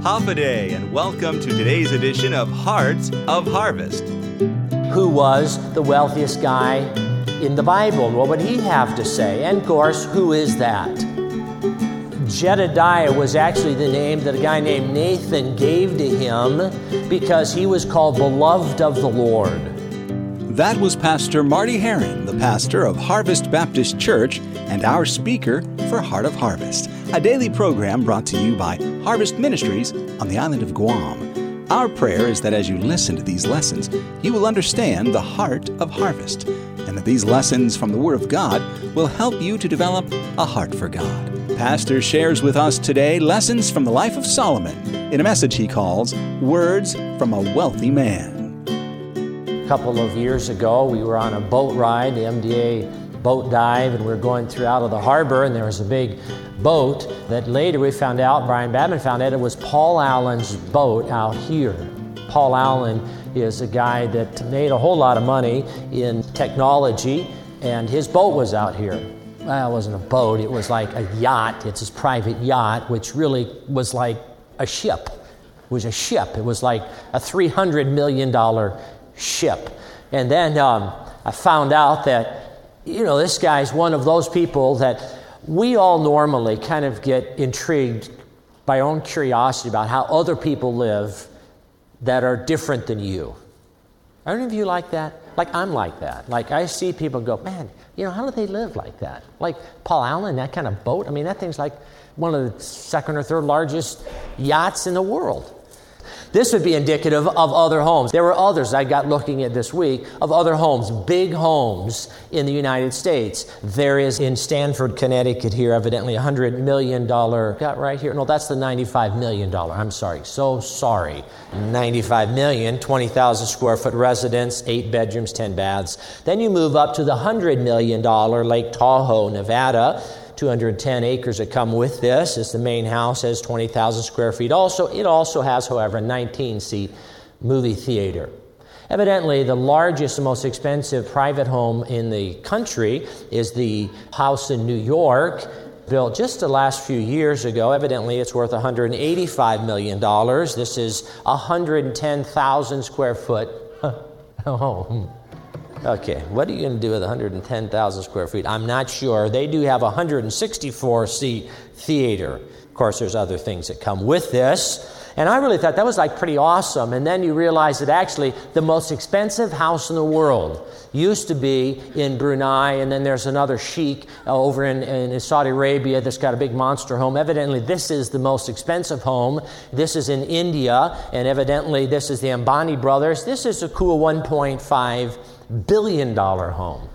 Hafa-Adai, and welcome to today's edition of Hearts of Harvest. Who was the wealthiest guy in the Bible, and what would he have to say? And of course, who is that? Jedediah was actually the name that a guy named Nathan gave to him because he was called beloved of the Lord. That was Pastor Marty Herring, the pastor of Harvest Baptist Church and our speaker for Heart of Harvest, a daily program brought to you by Harvest Ministries on the island of Guam. Our prayer is that as you listen to these lessons, you will understand the heart of harvest, and that these lessons from the Word of God will help you to develop a heart for God. Pastor shares with us today lessons from the life of Solomon in a message he calls Words from a Wealthy Man. A couple of years ago, we were on a boat ride, the MDA boat dive, and we were going through out of the harbor, and there was a big boat that later we found out, Brian Badman found out, it was Paul Allen's boat out here. Paul Allen is a guy that made a whole lot of money in technology, and his boat was out here. Well, it wasn't a boat, it was like a yacht. It's his private yacht, which really was like a ship. It was a ship. It was like a $300 million ship. And then I found out that, this guy's one of those people that we all normally kind of get intrigued by our own curiosity about how other people live that are different than you. Are any of you like that? Like, I'm like that. Like, I see people go, man, how do they live like that? Like Paul Allen, that kind of boat. I mean, that thing's like one of the second or third largest yachts in the world. This would be indicative of other homes. There were others I got looking at this week of other homes, big homes in the United States. There is in Stanford, Connecticut here, evidently $100 million. Got right here. No, that's the $95 million. I'm sorry. So sorry. $95 million, 20,000 square foot residence, 8 bedrooms, 10 baths. Then you move up to the $100 million Lake Tahoe, Nevada. 210 acres that come with this. It's the main house, has 20,000 square feet. It also has, however, a 19-seat movie theater. Evidently, the largest and most expensive private home in the country is the house in New York, built just the last few years ago. Evidently, it's worth $185 million. This is 110,000 square foot home. Okay, what are you going to do with 110,000 square feet? I'm not sure. They do have a 164-seat theater. Of course, there's other things that come with this. And I really thought that was pretty awesome. And then you realize that actually the most expensive house in the world used to be in Brunei, and then there's another sheik over in Saudi Arabia that's got a big monster home. Evidently, this is the most expensive home. This is in India, and evidently this is the Ambani brothers. This is a cool $1.5 billion home,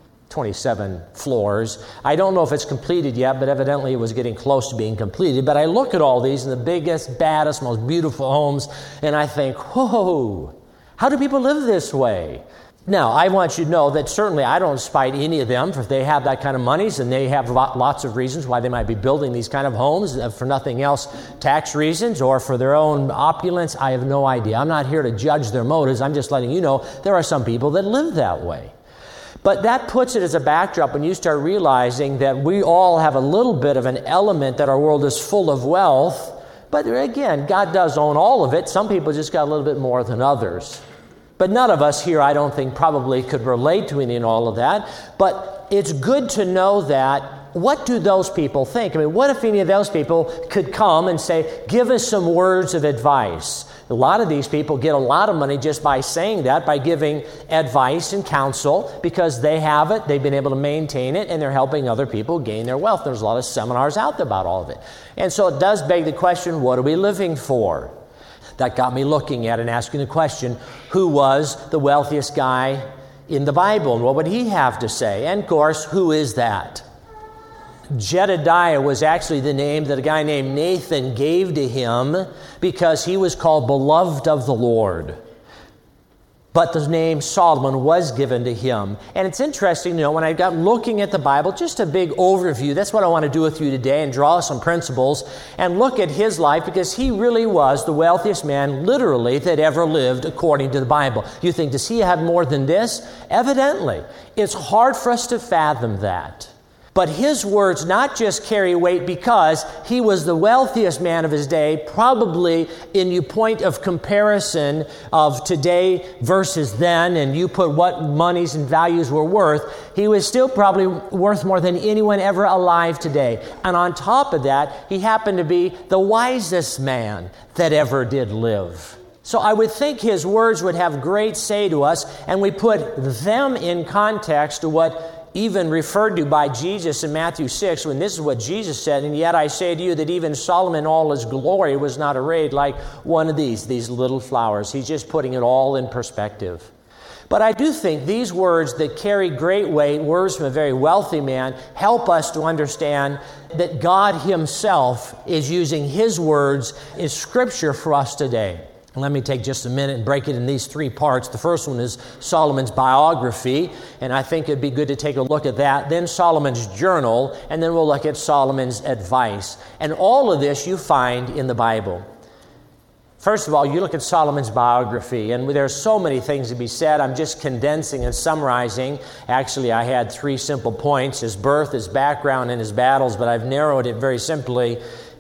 27 floors. I don't know if it's completed yet, but evidently it was getting close to being completed. But I look at all these and the biggest, baddest, most beautiful homes, and I think, whoa, how do people live this way? Now, I want you to know that certainly I don't spite any of them if they have that kind of money, and they have lots of reasons why they might be building these kind of homes, for nothing else, tax reasons or for their own opulence. I have no idea. I'm not here to judge their motives. I'm just letting you know there are some people that live that way. But that puts it as a backdrop when you start realizing that we all have a little bit of an element that our world is full of wealth. But again, God does own all of it. Some people just got a little bit more than others. But none of us here, I don't think, probably could relate to any and all of that. But it's good to know that. What do those people think? I mean, what if any of those people could come and say, give us some words of advice? A lot of these people get a lot of money just by saying that, by giving advice and counsel, because they have it, they've been able to maintain it, and they're helping other people gain their wealth. There's a lot of seminars out there about all of it. And so it does beg the question, what are we living for? That got me looking at and asking the question, who was the wealthiest guy in the Bible, and what would he have to say? And of course, who is that? Jedediah was actually the name that a guy named Nathan gave to him because he was called beloved of the Lord. But the name Solomon was given to him. And it's interesting, when I got looking at the Bible, just a big overview. That's what I want to do with you today, and draw some principles and look at his life, because he really was the wealthiest man, literally, that ever lived according to the Bible. You think, does he have more than this? Evidently. It's hard for us to fathom that. But his words not just carry weight because he was the wealthiest man of his day, probably in your point of comparison of today versus then, and you put what monies and values were worth, he was still probably worth more than anyone ever alive today. And on top of that, he happened to be the wisest man that ever did live. So I would think his words would have great say to us, and we put them in context to what even referred to by Jesus in Matthew 6, when this is what Jesus said, and yet I say to you that even Solomon in all his glory was not arrayed like one of these little flowers. He's just putting it all in perspective. But I do think these words that carry great weight, words from a very wealthy man, help us to understand that God himself is using his words in Scripture for us today. Let me take just a minute and break it in these three parts. The first one is Solomon's biography, and I think it'd be good to take a look at that. Then Solomon's journal, and then we'll look at Solomon's advice. And all of this you find in the Bible. First of all, you look at Solomon's biography, and there's so many things to be said. I'm just condensing and summarizing. Actually, I had 3 simple points: his birth, his background, and his battles, but I've narrowed it very simply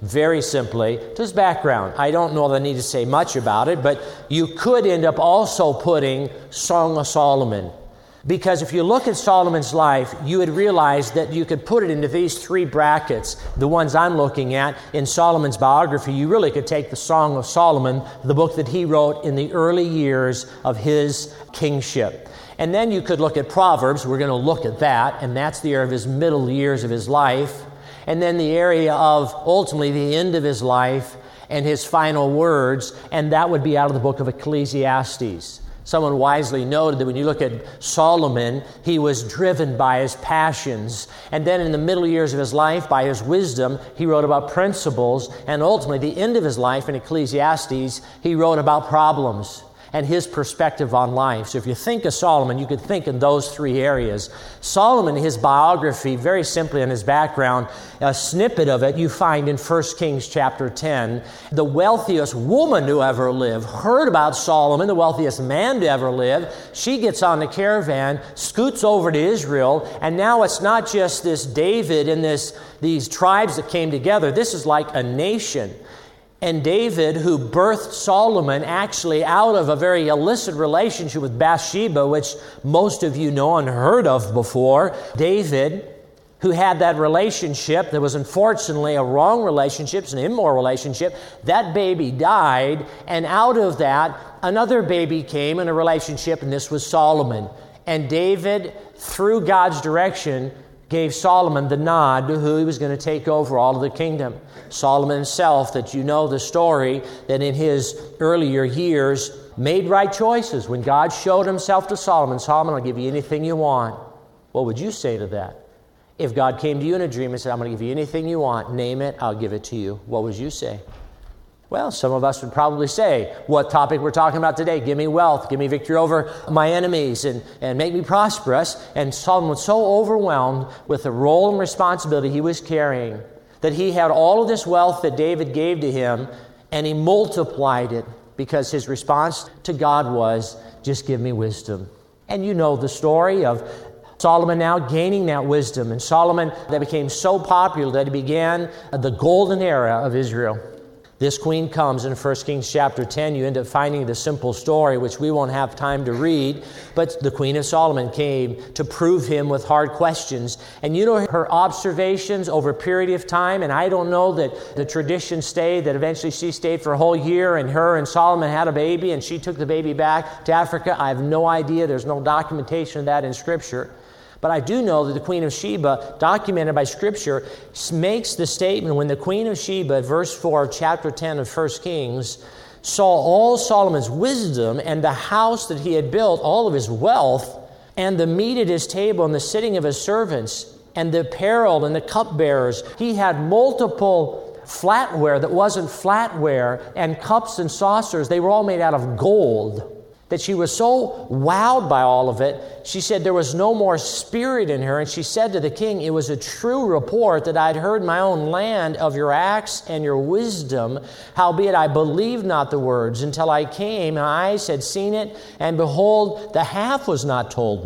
to his background. I don't know that I need to say much about it, but you could end up also putting Song of Solomon. Because if you look at Solomon's life, you would realize that you could put it into these 3 brackets. The ones I'm looking at in Solomon's biography, you really could take the Song of Solomon, the book that he wrote in the early years of his kingship. And then you could look at Proverbs. We're going to look at that, and that's the year of his middle years of his life. And then the area of ultimately the end of his life and his final words, and that would be out of the book of Ecclesiastes. Someone wisely noted that when you look at Solomon, he was driven by his passions. And then in the middle years of his life, by his wisdom, he wrote about principles. And ultimately, the end of his life in Ecclesiastes, he wrote about problems and his perspective on life. So if you think of Solomon, you could think in those 3 areas. Solomon, his biography, very simply in his background, a snippet of it you find in 1 Kings chapter 10. The wealthiest woman to ever live heard about Solomon, the wealthiest man to ever live. She gets on the caravan, scoots over to Israel, and now it's not just this David and these tribes that came together. This is like a nation. And David, who birthed Solomon actually out of a very illicit relationship with Bathsheba, which most of you know and heard of before. David, who had that relationship that was unfortunately a wrong relationship, an immoral relationship, that baby died, and out of that, another baby came in a relationship, and this was Solomon. And David, through God's direction, gave Solomon the nod to who he was going to take over all of the kingdom. Solomon himself, that you know the story, that in his earlier years made right choices. When God showed himself to Solomon, Solomon, I'll give you anything you want. What would you say to that? If God came to you in a dream and said, I'm going to give you anything you want, name it, I'll give it to you. What would you say? Well, some of us would probably say, what topic we're talking about today? Give me wealth, give me victory over my enemies, and make me prosperous. And Solomon was so overwhelmed with the role and responsibility he was carrying that he had all of this wealth that David gave to him, and he multiplied it because his response to God was, just give me wisdom. And you know the story of Solomon now gaining that wisdom, and Solomon that became so popular that he began the golden era of Israel. This queen comes in 1 Kings chapter 10. You end up finding the simple story, which we won't have time to read. But the Queen of Solomon came to prove him with hard questions. And you know her observations over a period of time, and I don't know that the tradition stayed, that eventually she stayed for a whole year, and her and Solomon had a baby, and she took the baby back to Africa. I have no idea. There's no documentation of that in Scripture. But I do know that the Queen of Sheba, documented by Scripture, makes the statement when the Queen of Sheba, verse 4 of chapter 10 of 1 Kings, saw all Solomon's wisdom and the house that he had built, all of his wealth, and the meat at his table and the sitting of his servants, and the apparel and the cupbearers. He had multiple flatware that wasn't flatware, and cups and saucers. They were all made out of gold. That she was so wowed by all of it, she said there was no more spirit in her. And she said to the king, it was a true report that I'd heard in my own land of your acts and your wisdom. Howbeit I believed not the words until I came, and my eyes had seen it, and behold, the half was not told me.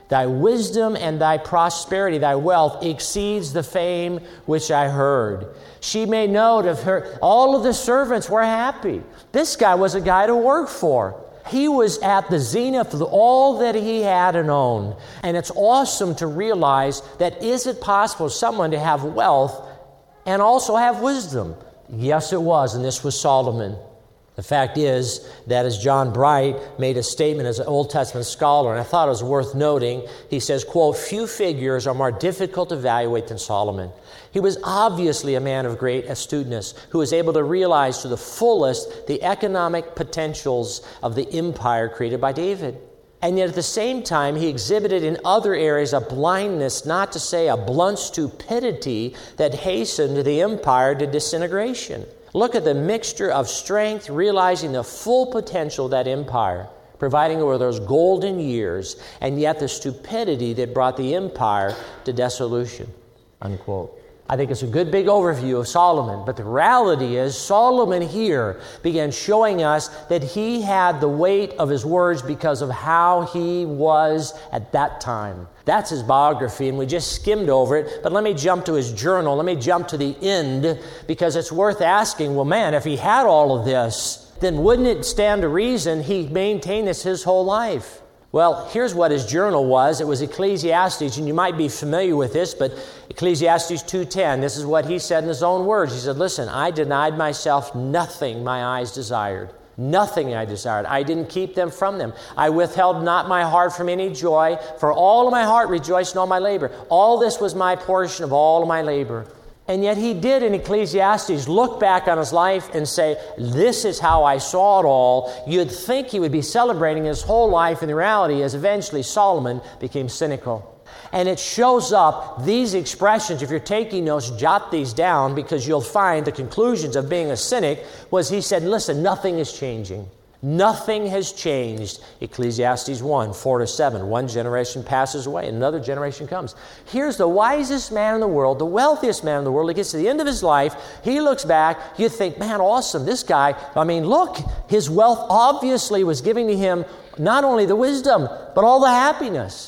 Thy wisdom and thy prosperity, thy wealth, exceeds the fame which I heard. She made note of her. All of the servants were happy. This guy was a guy to work for. He was at the zenith of all that he had and owned. And it's awesome to realize that is it possible for someone to have wealth and also have wisdom? Yes, it was, and this was Solomon. The fact is that as John Bright made a statement as an Old Testament scholar, and I thought it was worth noting, he says, quote, few figures are more difficult to evaluate than Solomon. He was obviously a man of great astuteness who was able to realize to the fullest the economic potentials of the empire created by David. And yet at the same time, he exhibited in other areas a blindness, not to say a blunt stupidity, that hastened the empire to disintegration. Look at the mixture of strength, realizing the full potential of that empire, providing over those golden years, and yet the stupidity that brought the empire to dissolution, unquote. I think it's a good big overview of Solomon, but the reality is Solomon here began showing us that he had the weight of his words because of how he was at that time. That's his biography, and we just skimmed over it, but let me jump to his journal. Let me jump to the end, because it's worth asking, well, man, if he had all of this, then wouldn't it stand to reason he maintained this his whole life? Well, here's what his journal was. It was Ecclesiastes, and you might be familiar with this, but Ecclesiastes 2:10, this is what he said in his own words. He said, listen, I denied myself nothing my eyes desired. Nothing I desired. I didn't keep them from them. I withheld not my heart from any joy, for all of my heart rejoiced in all my labor. All this was my portion of all of my labor. And yet he did in Ecclesiastes look back on his life and say, this is how I saw it all. You'd think he would be celebrating his whole life, and the reality is eventually Solomon became cynical. And it shows up, these expressions, if you're taking notes, jot these down, because you'll find the conclusions of being a cynic was he said, listen, nothing is changing. Nothing has changed. Ecclesiastes 1:4-7. One generation passes away, another generation comes. Here's the wisest man in the world, the wealthiest man in the world. He gets to the end of his life. He looks back. You think, man, awesome. This guy, look, his wealth obviously was giving to him not only the wisdom, but all the happiness.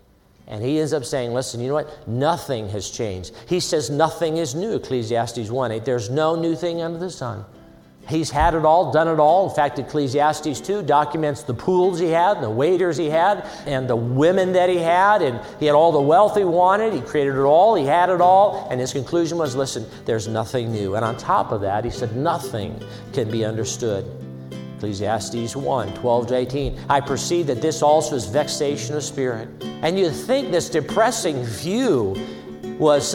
And he ends up saying, listen, you know what? Nothing has changed. He says nothing is new, Ecclesiastes 1:8. There's no new thing under the sun. He's had it all, done it all. In fact, Ecclesiastes 2 documents the pools he had, and the waiters he had, and the women that he had, and he had all the wealth he wanted. He created it all. He had it all. And his conclusion was, listen, there's nothing new. And on top of that, he said, nothing can be understood. Ecclesiastes 1:12-18. I perceive that this also is vexation of spirit. And you'd think this depressing view was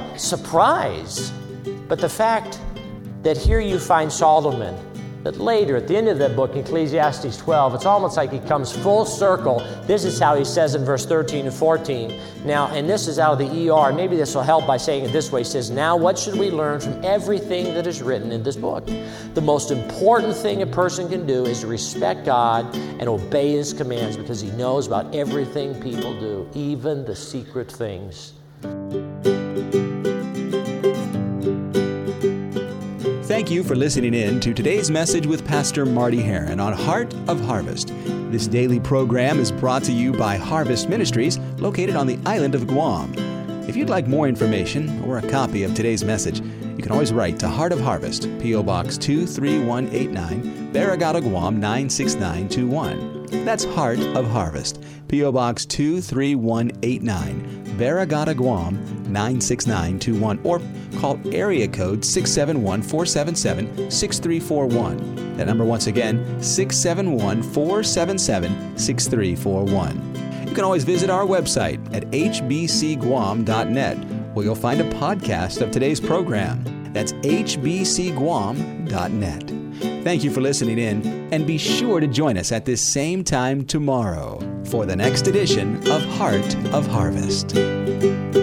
surprise. But the fact that here you find Solomon, that later at the end of that book, Ecclesiastes 12, it's almost like he comes full circle. This is how he says in verse 13 and 14. Now, and this is out of the ER. Maybe this will help by saying it this way. He says, now what should we learn from everything that is written in this book? The most important thing a person can do is to respect God and obey His commands, because He knows about everything people do, even the secret things. Thank you for listening in to today's message with Pastor Marty Heron on Heart of Harvest. This daily program is brought to you by Harvest Ministries, located on the island of Guam. If you'd like more information or a copy of today's message, you can always write to Heart of Harvest, P.O. Box 23189, Barrigada, Guam 96921. That's Heart of Harvest, P.O. Box 23189, Barrigada, Guam 96921, or call area code 671-477-6341. That number once again, 671-477-6341. You can always visit our website at hbcguam.net, where you'll find a podcast of today's program. That's hbcguam.net. Thank you for listening in, and be sure to join us at this same time tomorrow for the next edition of Heart of Harvest.